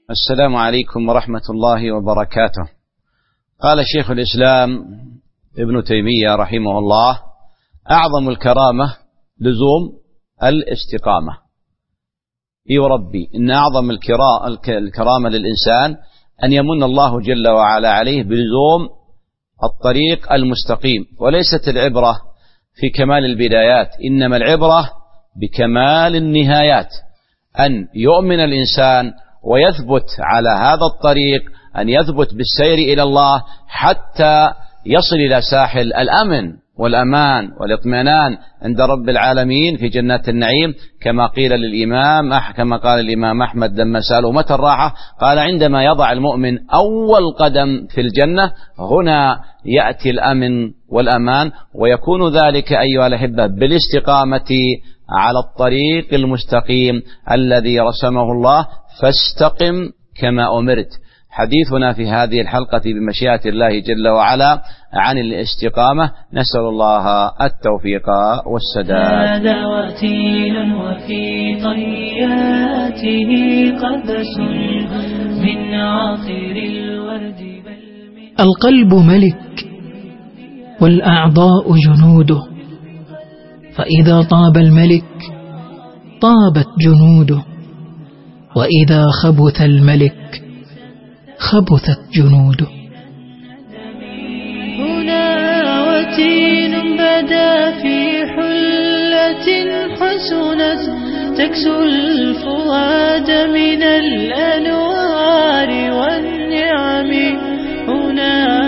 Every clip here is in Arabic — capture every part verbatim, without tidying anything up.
السلام عليكم ورحمة الله وبركاته. قال شيخ الإسلام ابن تيمية رحمه الله: أعظم الكرامة لزوم الاستقامة. اي وربي إن أعظم الكرامة للإنسان أن يمن الله جل وعلا عليه بلزوم الطريق المستقيم، وليست العبرة في كمال البدايات، إنما العبرة بكمال النهايات، أن يؤمن الإنسان ويثبت على هذا الطريق، أن يثبت بالسير إلى الله حتى يصل إلى ساحل الأمن والأمان والاطمئنان عند رب العالمين في جنات النعيم، كما قيل للإمام كما قال الإمام أحمد لما سألوا متى الراحة، قال: عندما يضع المؤمن أول قدم في الجنة، هنا يأتي الأمن والأمان، ويكون ذلك أيها الأحبة بالاستقامة على الطريق المستقيم الذي رسمه الله، فاستقم كما أمرت. حديثنا في هذه الحلقة بمشيئة الله جل وعلا عن الاستقامة، نسأل الله التوفيق والسداد. هذا وتيل وفي طياته قبس من عاطر الورد بل القلب ملك والأعضاء جنوده، فإذا طاب الملك طابت جنوده، وإذا خبث الملك خبثت جنوده. هنا وتين بدا في حلة حسنت تكسو الفؤاد من الأنوار والنعم. هنا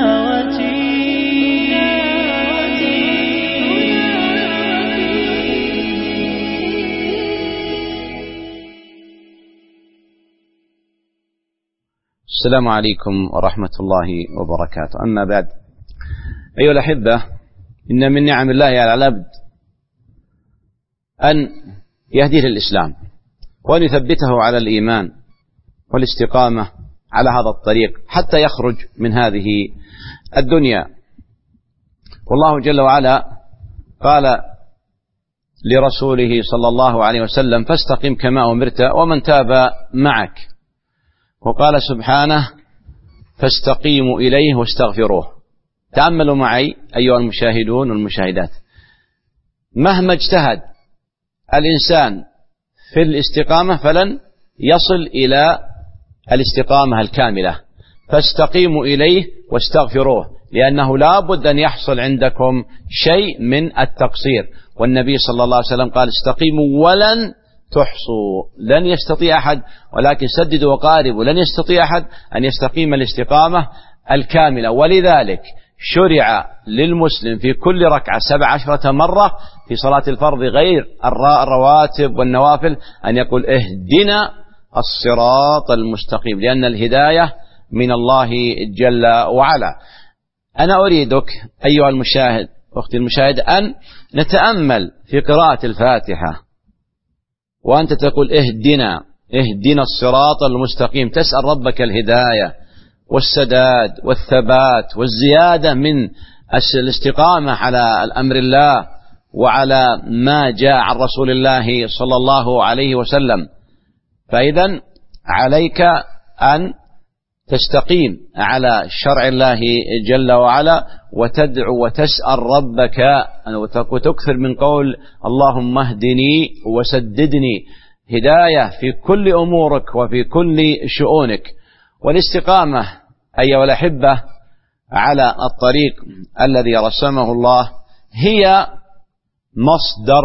السلام عليكم ورحمة الله وبركاته. أما بعد، أيها الأحبة، إن من نعم الله على العبد أن يهديه للإسلام، وأن يثبته على الإيمان والاستقامة على هذا الطريق حتى يخرج من هذه الدنيا. والله جل وعلا قال لرسوله صلى الله عليه وسلم: فاستقم كما أمرت ومن تاب معك. وقال سبحانه: فاستقيموا إليه واستغفروه. تأملوا معي أيها المشاهدون والمشاهدات، مهما اجتهد الإنسان في الاستقامة فلن يصل إلى الاستقامة الكاملة. فاستقيموا إليه واستغفروه، لأنه لا بد أن يحصل عندكم شيء من التقصير. والنبي صلى الله عليه وسلم قال: استقيموا ولن تحصوا. لن يستطيع أحد، ولكن سددوا وقاربوا، لن يستطيع أحد أن يستقيم الاستقامة الكاملة. ولذلك شرع للمسلم في كل ركعة سبع عشرة مرة في صلاة الفرض غير الرواتب والنوافل أن يقول: اهدنا الصراط المستقيم، لأن الهداية من الله جل وعلا. أنا أريدك أيها المشاهد أختي المشاهد أن نتأمل في قراءة الفاتحة، وأنت تقول: اهدنا اهدنا الصراط المستقيم، تسأل ربك الهداية والسداد والثبات والزيادة من الاستقامة على الأمر الله وعلى ما جاء عن رسول الله صلى الله عليه وسلم. فإذا عليك أن تستقيم على شرع الله جل وعلا، وتدعو وتسأل ربك وتكثر من قول: اللهم اهدني وسددني، هداية في كل أمورك وفي كل شؤونك. والاستقامة أيها الأحبة على الطريق الذي رسمه الله هي مصدر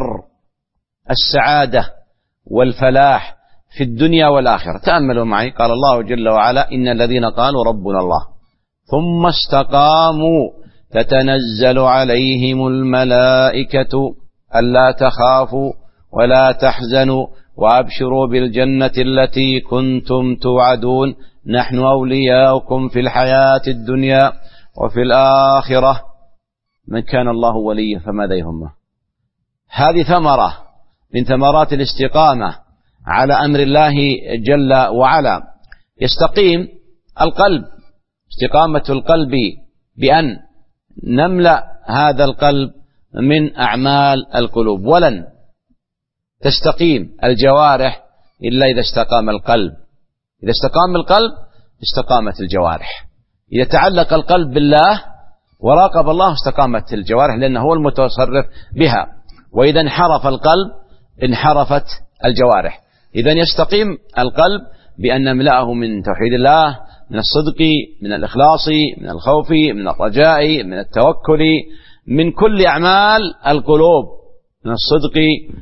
السعادة والفلاح في الدنيا والآخرة. تأملوا معي، قال الله جل وعلا: إن الذين قالوا ربنا الله ثم استقاموا تتنزل عليهم الملائكة ألا تخافوا ولا تحزنوا وأبشروا بالجنة التي كنتم توعدون نحن أولياؤكم في الحياة الدنيا وفي الآخرة من كان الله وليه فماذا يهمه. هذه ثمرة من ثمرات الاستقامة على أمر الله جل وعلا. يستقيم القلب، استقامة القلب بأن نملأ هذا القلب من أعمال القلوب، ولن تستقيم الجوارح إلا إذا استقام القلب. إذا استقام القلب استقامت الجوارح. إذا تعلق القلب بالله وراقب الله استقامت الجوارح، لأنه هو المتصرف بها. وإذا انحرف القلب انحرفت الجوارح. إذا يستقيم القلب بأن نملأه من توحيد الله، من الصدق، من الإخلاص، من الخوف، من الرجاء، من التوكل، من كل أعمال القلوب، من الصدق،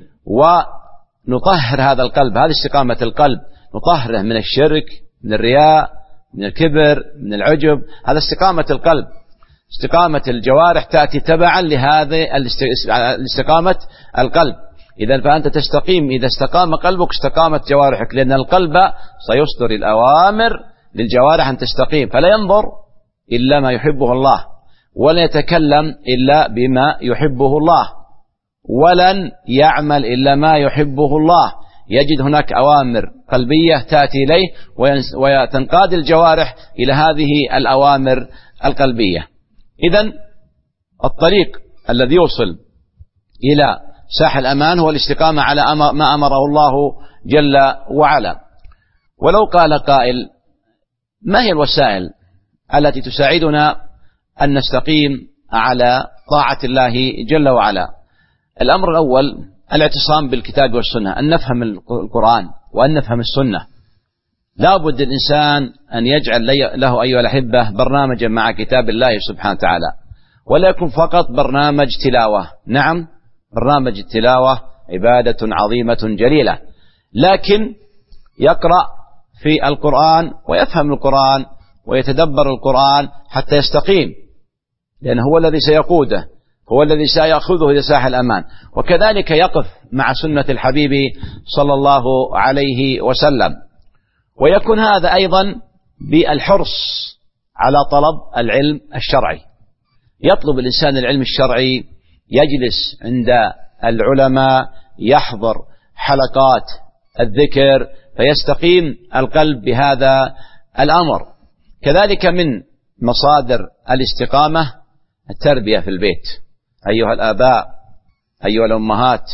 ونطهر هذا القلب. هذه استقامة القلب، نطهره من الشرك، من الرياء، من الكبر، من العجب. هذا استقامة القلب. استقامة الجوارح تأتي تبعا لهذه الاستقامة القلب. إذا فأنت تستقيم إذا استقام قلبك استقامت جوارحك، لأن القلب سيصدر الأوامر للجوارح أن تستقيم، فلا ينظر إلا ما يحبه الله، ولا يتكلم إلا بما يحبه الله، ولن يعمل إلا ما يحبه الله. يجد هناك أوامر قلبية تأتي إليه وتنقاد الجوارح إلى هذه الأوامر القلبية. إذن الطريق الذي يوصل إلى ساح الأمان هو الاستقامة على ما أمره الله جل وعلا. ولو قال قائل: ما هي الوسائل التي تساعدنا أن نستقيم على طاعة الله جل وعلا؟ الأمر الأول الاعتصام بالكتاب والسنة، أن نفهم القرآن وأن نفهم السنة. لا بد الإنسان أن يجعل له أيها الأحبة برنامجا مع كتاب الله سبحانه وتعالى، ولا يكون فقط برنامج تلاوة. نعم، برنامج التلاوة عبادة عظيمة جليلة، لكن يقرأ في القرآن ويفهم القرآن ويتدبر القرآن حتى يستقيم، لأنه هو الذي سيقوده، هو الذي سيأخذه إلى ساح الأمان. وكذلك يقف مع سنة الحبيب صلى الله عليه وسلم. ويكون هذا أيضا بالحرص على طلب العلم الشرعي. يطلب الإنسان العلم الشرعي، يجلس عند العلماء، يحضر حلقات الذكر، فيستقيم القلب بهذا الأمر. كذلك من مصادر الاستقامة التربية في البيت. أيها الآباء، أيها الأمهات،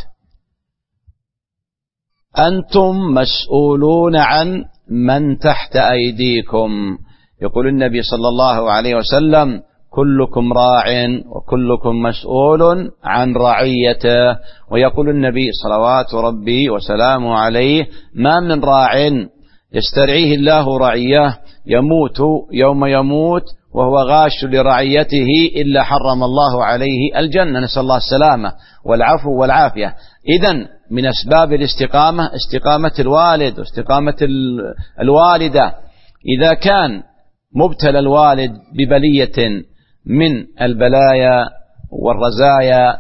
أنتم مسؤولون عن من تحت أيديكم. يقول النبي صلى الله عليه وسلم: كلكم راع وكلكم مسؤول عن رعيته. ويقول النبي صلوات ربي وسلامه عليه: ما من راع يسترعيه الله رعيه يموت يوم يموت وهو غاش لرعيته إلا حرم الله عليه الجنة. نسأل الله السلامة والعفو والعافية. إذن من أسباب الاستقامة استقامة الوالد واستقامة الوالدة. إذا كان مبتلى الوالد ببلية من البلايا والرزايا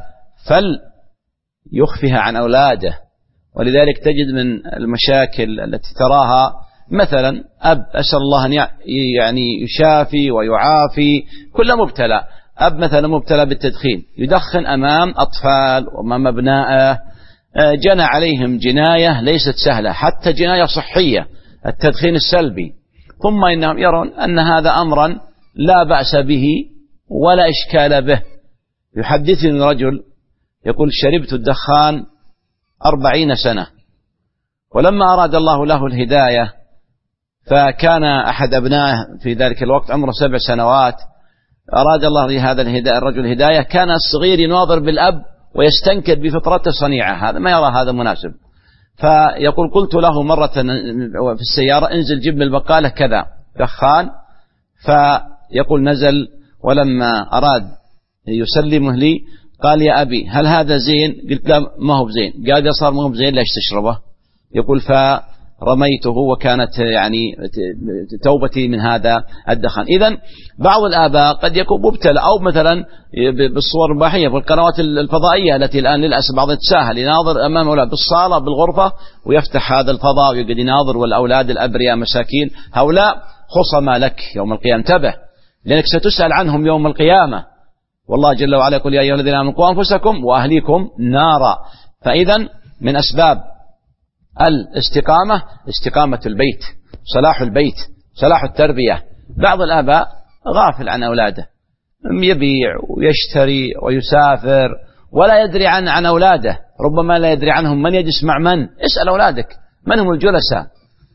فليخفها عن أولاده. ولذلك تجد من المشاكل التي تراها مثلا أب أسأل الله أن يعني يشافي ويعافي كل مبتلى، أب مثلا مبتلى بالتدخين، يدخن أمام أطفال وأمام أبنائه، جنى عليهم جناية ليست سهلة، حتى جناية صحية، التدخين السلبي، ثم إنهم يرون أن هذا أمرا لا بأس به ولا إشكال به. يحدثني رجل يقول: شربت الدخان أربعين سنة، ولما أراد الله له الهداية فكان أحد أبنائه في ذلك الوقت عمره سبع سنوات، أراد الله لهذا الرجل الهداية، كان الصغير يناظر بالأب ويستنكر بفطرته صنيعة، هذا ما يرى هذا مناسب. فيقول: قلت له مرة في السيارة: انزل جيب من البقالة كذا دخان. فيقول: نزل، ولما أراد يسلمه لي قال: يا أبي هل هذا زين؟ قلت: لا ما هو بزين. قال: إذا صار ما هو بزين ليش تشربه؟ يقول: فرميته، وكانت يعني توبتي من هذا الدخان. إذن بعض الآباء قد يكون مبتلى، أو مثلا بالصور الإباحية والقنوات الفضائية التي الآن للأسف بعض يتساهل يناظر أمام أولاد بالصالة بالغرفة ويفتح هذا الفضاء ويقعد يناظر، والأولاد الأبرياء مساكين هؤلاء خصما لك يوم القيامة. انتبه، لأنك ستسأل عنهم يوم القيامة. والله جل وعلا يقول: يا أيها الذين آمنوا قوا أنفسكم وأهليكم نارا. فإذا من أسباب الاستقامة استقامة البيت، صلاح البيت، صلاح التربية. بعض الآباء غافل عن أولاده، يبيع ويشتري ويسافر ولا يدري عن عن أولاده، ربما لا يدري عنهم من يجلس مع من. اسأل أولادك من هم الجلساء،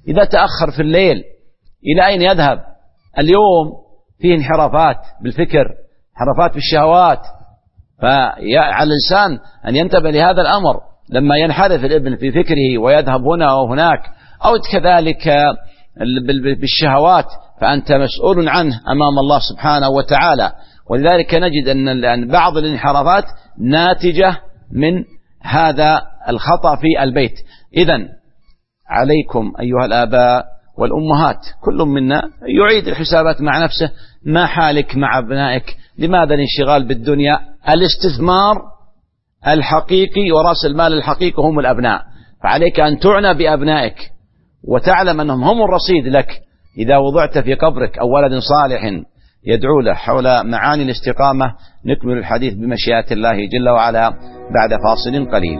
إذا تأخر في الليل إلى أين يذهب؟ اليوم فيه انحرافات بالفكر، انحرافات بالشهوات، فعلى الإنسان أن ينتبه لهذا الأمر. لما ينحرف الابن في فكره ويذهب هنا وهناك أو كذلك بالشهوات فأنت مسؤول عنه أمام الله سبحانه وتعالى. ولذلك نجد أن بعض الانحرافات ناتجة من هذا الخطأ في البيت. إذن عليكم أيها الآباء والأمهات كل منا يعيد الحسابات مع نفسه، ما حالك مع أبنائك؟ لماذا الانشغال بالدنيا؟ الاستثمار الحقيقي ورأس المال الحقيقي هم الأبناء، فعليك أن تعنى بأبنائك وتعلم أنهم هم الرصيد لك إذا وضعت في قبرك أو ولد صالح يدعو له. حول معاني الاستقامة نكمل الحديث بمشيئة الله جل وعلا بعد فاصل قليل.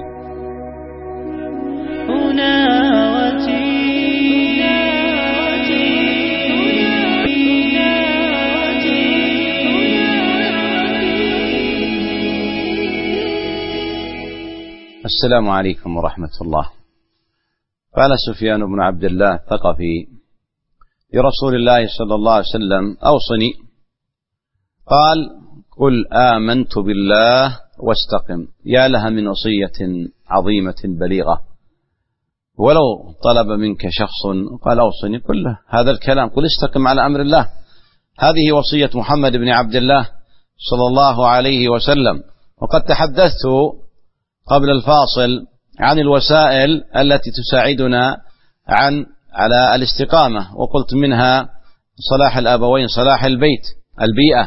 السلام عليكم ورحمة الله. قال سفيان بن عبد الله الثقفي لرسول الله صلى الله عليه وسلم: أوصني. قال: قل آمنت بالله واستقم. يا لها من وصية عظيمة بليغة، ولو طلب منك شخص قال أوصني قل له هذا الكلام، قل استقم على أمر الله. هذه وصية محمد بن عبد الله صلى الله عليه وسلم. وقد تحدثت قبل الفاصل عن الوسائل التي تساعدنا عن على الاستقامة، وقلت منها صلاح الأبوين، صلاح البيت، البيئة،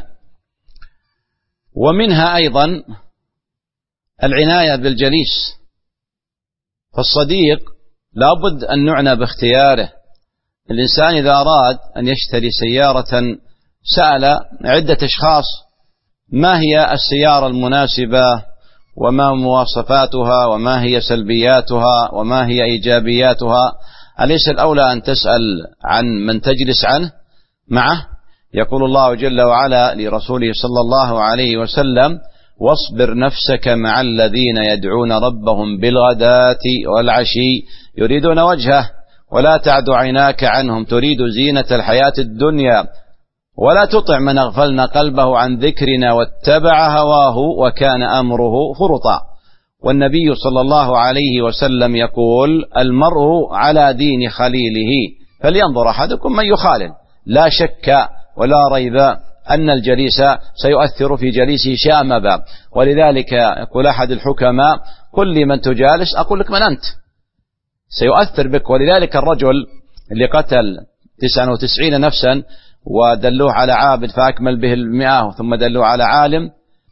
ومنها أيضا العناية بالجليس. فالصديق لابد أن نعنى باختياره. الإنسان إذا أراد أن يشتري سيارة سأل عدة أشخاص ما هي السيارة المناسبة وما مواصفاتها وما هي سلبياتها وما هي إيجابياتها. أليس الأولى أن تسأل عن من تجلس عنه معه؟ يقول الله جل وعلا لرسوله صلى الله عليه وسلم: واصبر نفسك مع الذين يدعون ربهم بالغداة والعشي يريدون وجهه ولا تعد عيناك عنهم تريد زينة الحياة الدنيا ولا تطع من أغفلنا قلبه عن ذكرنا واتبع هواه وكان أمره فرطا. والنبي صلى الله عليه وسلم يقول: المرء على دين خليله فلينظر أحدكم من يخالل. لا شك ولا ريب أن الجليس سيؤثر في جليسه شاء ما باب. ولذلك يقول أحد الحكماء: قل لي من تجالس أقول لك من أنت، سيؤثر بك. ولذلك الرجل اللي قتل تسعة وتسعين نفسا ودلوه على عابد فأكمل به المئة ثم دلوه على عالم،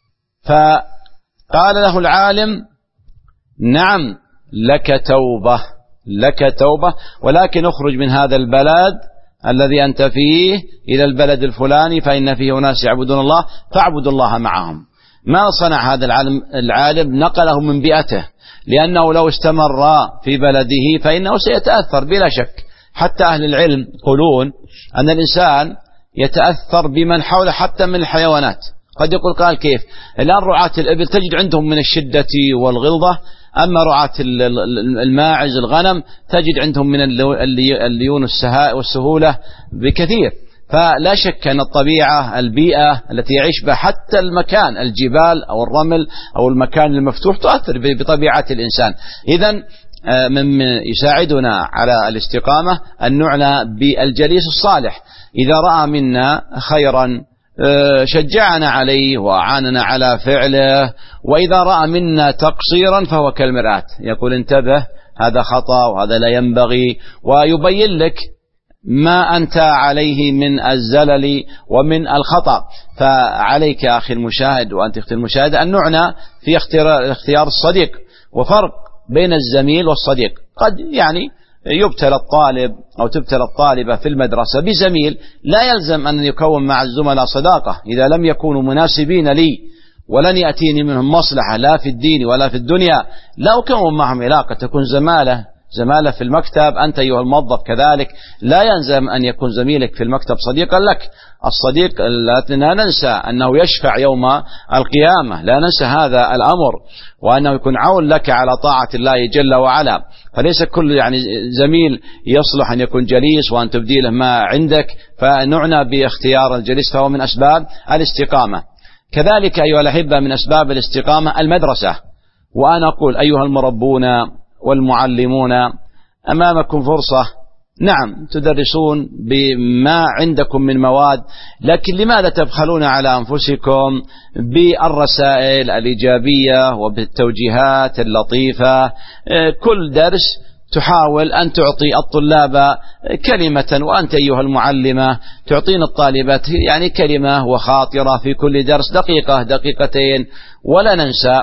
فقال له العالم: نعم لك توبة، لك توبة، ولكن اخرج من هذا البلد الذي أنت فيه إلى البلد الفلاني فإن فيه ناس يعبدون الله فاعبدوا الله معهم. ما صنع هذا العالم؟ العالم نقله من بيئته، لأنه لو استمر في بلده فإنه سيتأثر بلا شك. حتى أهل العلم يقولون أن الإنسان يتأثر بمن حوله حتى من الحيوانات. قد يقول قال كيف؟ الآن رعاة الإبل تجد عندهم من الشدة والغلظة، أما رعاة الماعز الغنم تجد عندهم من الليون والسهولة بكثير. فلا شك أن الطبيعة، البيئة التي يعيش بها، حتى المكان، الجبال أو الرمل أو المكان المفتوح، تؤثر بطبيعة الإنسان. إذن من يساعدنا على الاستقامة أن نعنى بالجليس الصالح. إذا رأى منا خيرا شجعنا عليه وأعاننا على فعله، وإذا رأى منا تقصيرا فهو كالمرآة، يقول انتبه هذا خطأ وهذا لا ينبغي، ويبين لك ما أنت عليه من الزلل ومن الخطأ. فعليك أخي المشاهد وأنت أختي المشاهدة أن نعنى في اختيار الصديق. وفرق بين الزميل والصديق، قد يعني يبتلى الطالب أو تبتلى الطالبة في المدرسة بزميل، لا يلزم أن يكون مع الزملاء صداقة إذا لم يكونوا مناسبين لي ولن يأتيني منهم مصلحة لا في الدين ولا في الدنيا. لا أكون معهم علاقة، تكون زمالة زمالة في المكتب. أنت أيها الموظف كذلك لا يلزم أن يكون زميلك في المكتب صديقا لك. الصديق لا ننسى أنه يشفع يوم القيامة، لا ننسى هذا الأمر، وأنه يكون عون لك على طاعة الله جل وعلا. فليس كل يعني زميل يصلح أن يكون جليس وأن تبدي له ما عندك، فنعنى باختيار الجليس فهو من أسباب الاستقامة. كذلك أيها الأحبة من أسباب الاستقامة المدرسة. وأنا أقول أيها المربون والمعلمون أمامكم فرصة، نعم تدرسون بما عندكم من مواد، لكن لماذا تبخلون على أنفسكم بالرسائل الإيجابية وبالتوجيهات اللطيفة؟ كل درس تحاول أن تعطي الطلاب كلمة، وأنت أيها المعلمة تعطين الطالبات يعني كلمة وخاطرة في كل درس، دقيقة دقيقتين. ولا ننسى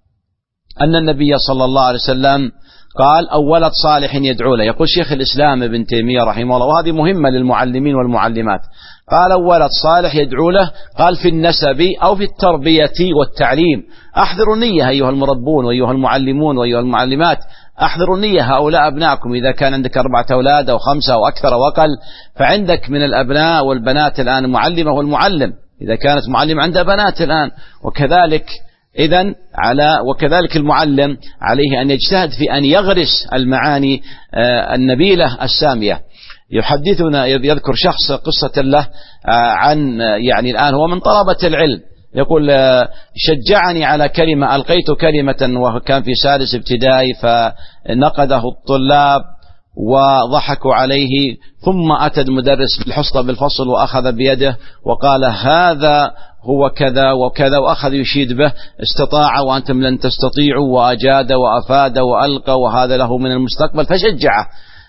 أن النبي صلى الله عليه وسلم قال أو ولد صالح يدعو له. يقول شيخ الإسلام ابن تيمية رحمه الله، وهذه مهمة للمعلمين والمعلمات، قال أو ولد صالح يدعو له، قال في النسب أو في التربية والتعليم. أحذروا النية أيها المربون وأيها المعلمون وأيها المعلمات، أحذروا النية. هؤلاء أبنائكم، إذا كان عندك أربعة أولاد أو خمسة أو أكثر أو أقل، فعندك من الأبناء والبنات الآن معلمة والمعلم، إذا كانت معلم عندها بنات الآن، وكذلك إذن على وكذلك المعلم عليه أن يجتهد في أن يغرس المعاني النبيلة السامية. يحدثنا يذكر شخص قصة له عن يعني الآن هو من طلبة العلم، يقول شجعني على كلمة، ألقيت كلمة وكان في سادس ابتدائي فنقده الطلاب وضحكوا عليه، ثم أتى المدرس في الحصة بالفصل وأخذ بيده وقال هذا هو كذا وكذا، وأخذ يشيد به، استطاع وأنتم لن تستطيعوا، وأجاد وأفاد وألقى، وهذا له من المستقبل، فشجعه.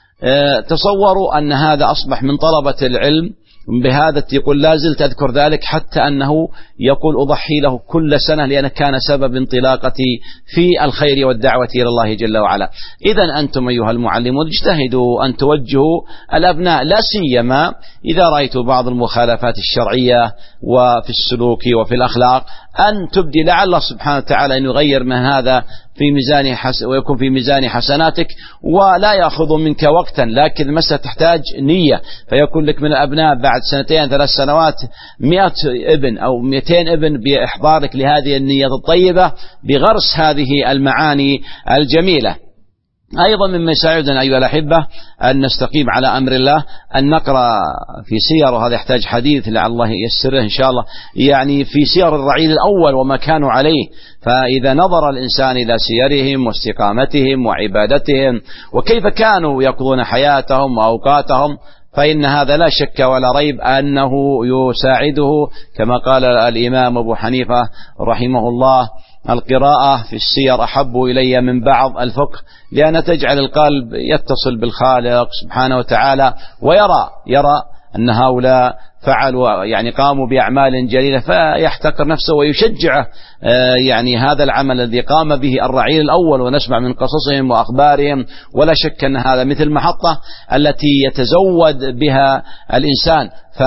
تصوروا أن هذا أصبح من طلبة العلم بهذا، يقول لا زلت أذكر ذلك، حتى أنه يقول أضحي له كل سنة لأنه كان سبب انطلاقتي في الخير والدعوة إلى الله جل وعلا. إذن أنتم أيها المعلمون اجتهدوا أن توجهوا الأبناء، لا سيما إذا رأيتوا بعض المخالفات الشرعية وفي السلوك وفي الأخلاق أن تبدي، لعل الله سبحانه وتعالى أن يغير من هذا في ميزان حس ويكون في ميزان حسناتك، ولا يأخذ منك وقتا، لكن المسألة تحتاج نية. فيكون لك من الأبناء بعد سنتين ثلاث سنوات مئة ابن أو مئتين ابن بإحضارك لهذه النية الطيبة بغرس هذه المعاني الجميلة. أيضا مما يساعدنا أيها الأحبة أن نستقيم على أمر الله أن نقرأ في سير، وهذا يحتاج حديث لعل الله ييسره إن شاء الله، يعني في سير الرعيل الأول وما كانوا عليه. فإذا نظر الإنسان إلى سيرهم واستقامتهم وعبادتهم وكيف كانوا يقضون حياتهم وأوقاتهم، فإن هذا لا شك ولا ريب أنه يساعده. كما قال الإمام أبو حنيفة رحمه الله القراءة في السير أحب إلي من بعض الفقه، لأن تجعل القلب يتصل بالخالق سبحانه وتعالى، ويرى يرى أن هؤلاء فعلوا يعني قاموا بأعمال جليلة فيحتقر نفسه ويشجعه يعني هذا العمل الذي قام به الرعيل الأول، ونسمع من قصصهم وأخبارهم. ولا شك أن هذا مثل محطة التي يتزود بها الإنسان.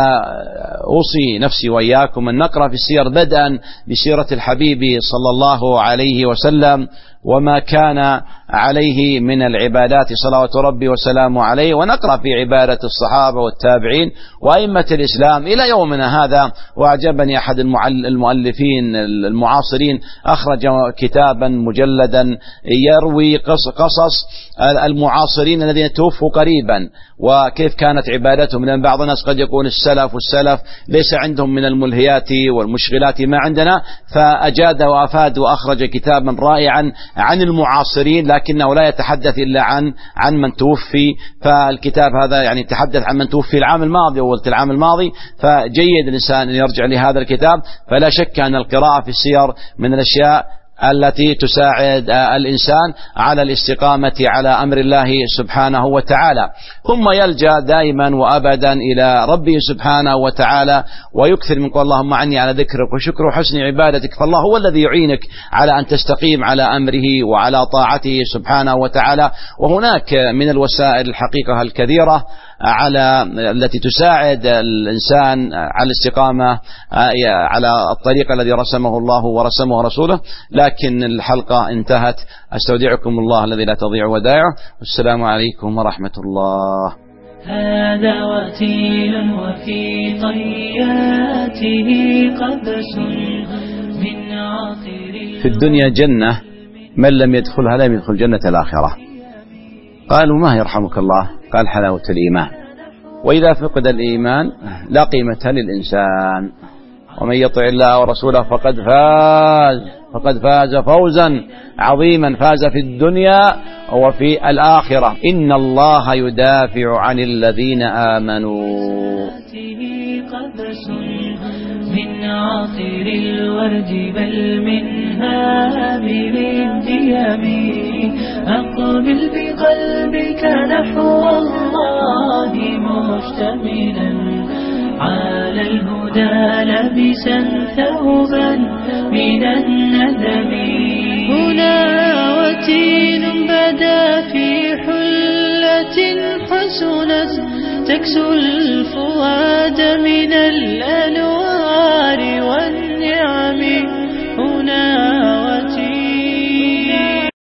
فأوصي نفسي وإياكم أن نقرأ في السير بدءا بسيرة الحبيب صلى الله عليه وسلم وما كان عليه من العبادات صلوات ربي وسلامه عليه، ونقرأ في عبادة الصحابة والتابعين وأئمة الإسلام إلى يومنا هذا. وأعجبني أحد المؤلفين المعاصرين أخرج كتابا مجلدا يروي قصص المعاصرين الذين توفوا قريبا وكيف كانت عبادتهم، لأن بعض الناس قد يكون السلف والسلف ليس عندهم من الملهيات والمشغلات ما عندنا، فأجاد وأفاد وأخرج كتابا رائعا عن المعاصرين، لكنه لا يتحدث إلا عن عن من توفي. فالكتاب هذا يعني يتحدث عن من توفي العام الماضي وولت العام الماضي، فجيد الإنسان أن يرجع لهذا الكتاب. فلا شك أن القراءة في السير من الأشياء التي تساعد الإنسان على الاستقامة على أمر الله سبحانه وتعالى، ثم يلجأ دائما وأبدا إلى ربه سبحانه وتعالى ويكثر من قول اللهم عني على ذكرك وشكر وحسن عبادتك. فالله هو الذي يعينك على أن تستقيم على أمره وعلى طاعته سبحانه وتعالى. وهناك من الوسائل الحقيقة الكثيرة على التي تساعد الإنسان على الاستقامة على الطريق الذي رسمه الله ورسمه رسوله، لكن الحلقة انتهت. أستودعكم الله الذي لا تضيع ودائعه، والسلام عليكم ورحمة الله. هذا وتيل وفي طياته قبس من عاطر. في الدنيا جنة، من لم يدخلها لم يدخل جنة الآخرة. قالوا ما يرحمك الله؟ قال حلاوة الإيمان، وإذا فقد الإيمان لا قيمة للإنسان. ومن يطع الله ورسوله فقد فاز فقد فاز فوزا عظيما، فاز في الدنيا وفي الآخرة. إن الله يدافع عن الذين آمنوا. من عاطر الورد بل من هامل الديم، أقبل بقلبك نحو الله مشتملا على الهدى لبسا ثوبا من الندم. هنا وتين بدا في حلة حسنت تكسو الفؤاد من الأنوار والنور.